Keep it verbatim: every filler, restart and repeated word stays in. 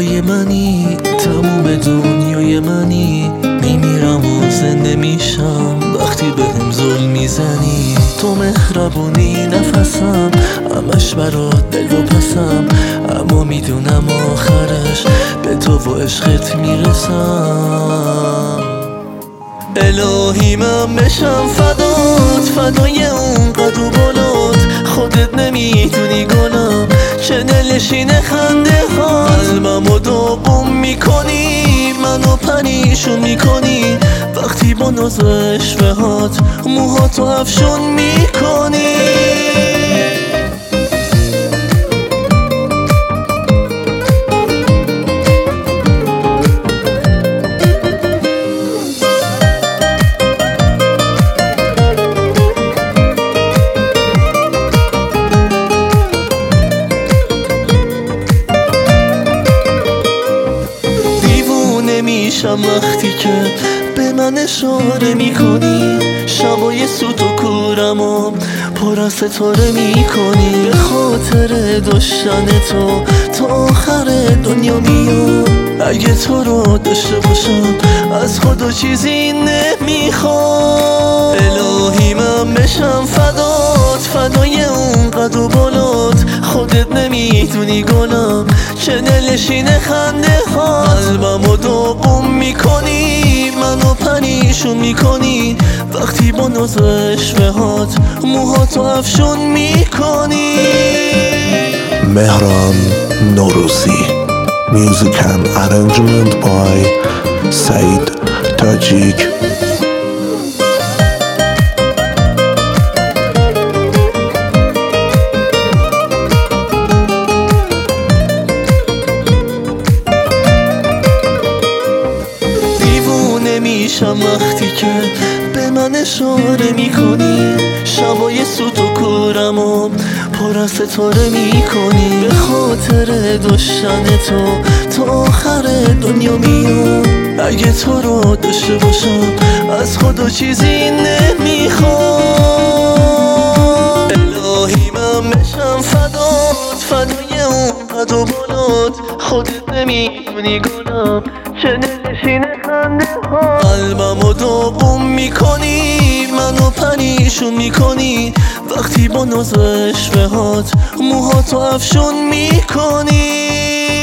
هوای منی، تموم دنیای منی. میمیرم و زنده میشم وقتی بهم ظلم میزنی. تو مهربونی نفسم، همش برات دل و پسم، اما میدونم آخرش به تو و عشقت میرسم. الهی من بشم فدات، فدای اون قد و بالات. خودت نمیدونی گلم چه دلشینه خنده ها. قلبمو داغون میکنی، منو پریشون میکنی، وقتی با ناز و عشوهات موهاتو افشون میکنی. میشم وقتی که به من اشاره میکنی، شبای سوت و کورمو پر از ستاره میکنی. به خاطر داشتن تو تا آخر دنیا میام، اگه تو رو داشته باشم از خدا چیزی نمیخوام. الهی من بشم فدات، فدای اون قد و بالات. خودت نمیدونی گلم چه دلشینه خنده ها. قلبمو داغون میکنی، منو پریشون میکنی، وقتی با ناز و عشوهات موهاتو افشون میکنی. مهران نوروزی. Music and arrangement by Said Tajik. میشم وقتی که به من اشاره میکنی، شبای سوت و کورمو پر از ستاره میکنی. به خاطر داشتن تو تا آخر دنیا میام، اگه تو رو داشته باشم از خدا چیزی نمیخوام. الهی من بشم فدات، فدای اون قد و بالات. خودت نمیدونی گلم چه دلشینه خنده ها. قلبمو داغون میکنی، منو پریشون میکنی، وقتی با ناز و عشوهات موهاتو افشون میکنی.